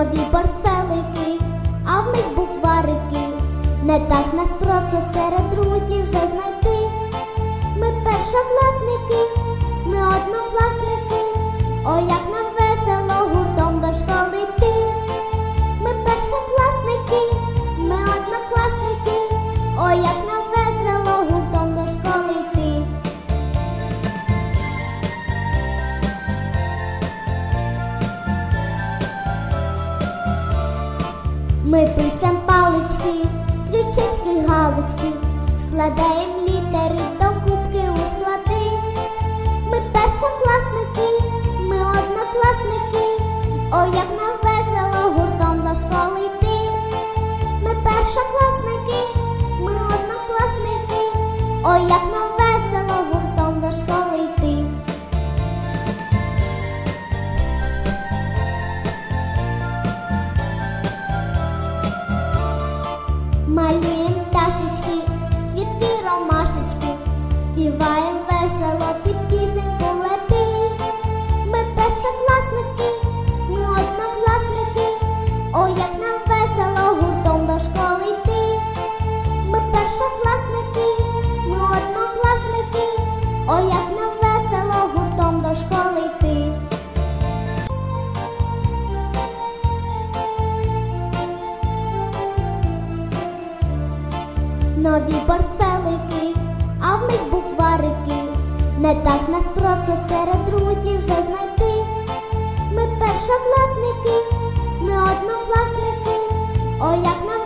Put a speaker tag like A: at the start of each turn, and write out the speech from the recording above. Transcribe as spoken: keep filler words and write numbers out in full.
A: нові портфелики, а в них букварики. Не так нас просто серед друзів вже знайти. Ми першокласники, ми однокласники, ой, як нам весело гуртом до школи йти. Ми першокласники, ми однокласники, ой, як нам весело гуртом до школи йти. Ми пишем палички, крючечки, галочки, складаєм літери до кубки у склади. Ми першокласники, ми однокласники, ой, як нам весело гуртом до школи йти. Ми першокласники, ми однокласники, ой, як нам весело гуртом до школи йти. Малюєм пташечки, квітки, ромашечки, співаєм весело, ти пісеньку лети. Ми першокласники, ми однокласники, ой, як нам весело гуртом до школи йти. Ми першокласники, ми однокласники, ой, як нам весело гуртом до школи йти. Нові портфелики, а в них букварики. Не так нас просто серед друзів вже знайти. Ми першокласники, ми однокласники, ой, як нам